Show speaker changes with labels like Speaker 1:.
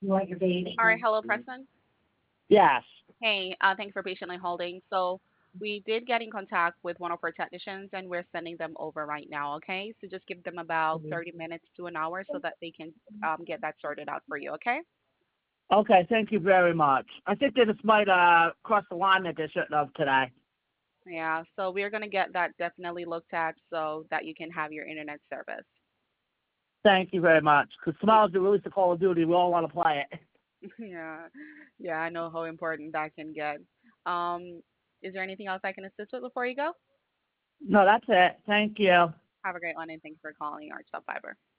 Speaker 1: You want your baby?
Speaker 2: All right, hello, Preston.
Speaker 3: Yes.
Speaker 2: Hey, thank you for patiently holding. So we did get in contact with one of our technicians, and we're sending them over right now. Okay, so just give them about 30 minutes to an hour so that they can get that sorted out for you. Okay.
Speaker 3: Okay, thank you very much. I think they just might cross the line that they shouldn't have today.
Speaker 2: Yeah. So we're gonna get that definitely looked at so that you can have your internet service.
Speaker 3: Thank you very much. Because tomorrow's the release of Call of Duty. We all want to play it.
Speaker 2: Yeah. Yeah, I know how important that can get. Um, is there anything else I can assist with before you go?
Speaker 3: No, that's it. Thank you.
Speaker 2: Have a great one, and thanks for calling Arch Fiber.